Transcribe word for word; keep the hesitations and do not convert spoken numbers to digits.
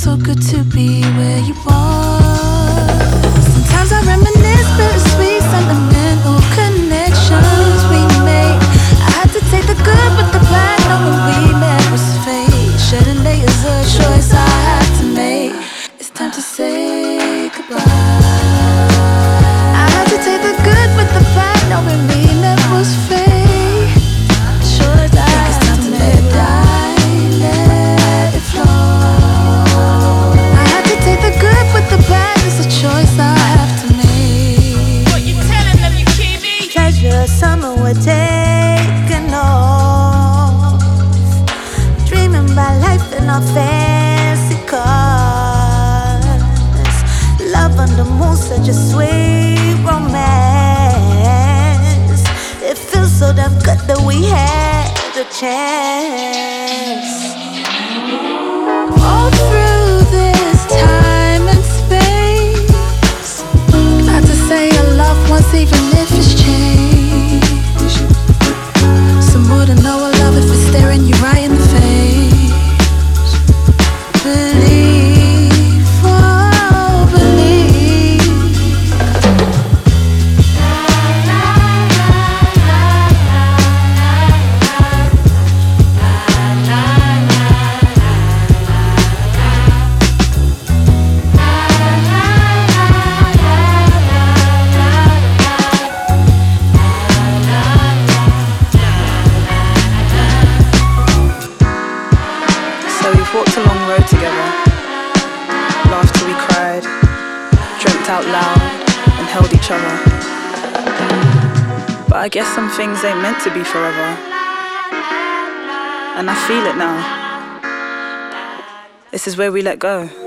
so good to be where you are. Sometimes I reminisce bittersweet sentimental connections we made. I had to take the good with the bad, knowing we met was fate. Shedding layers a choice I had to make. It's time to say goodbye. I had to take the good with the bad, knowing we met was fate. Sure, I think it's time to let it die, let it flow. I had to take the good with the bad, it's a choice I have to make. What you telling them, you kiwi? Treasure summer we're taking off, dreaming about life in our fancy cars. Love on the moon, such a sweet romance. It feels so damn good that we had the chance. All through this time and space, got to say I love once, even if it's changed. Some wouldn't know I love if it's staring you right in the face. Believe, oh believe. So we've walked a long road together, laughed till we cried, dreamt out loud and held each other. But I guess some things ain't meant to be forever, and I feel it now. This is where we let go.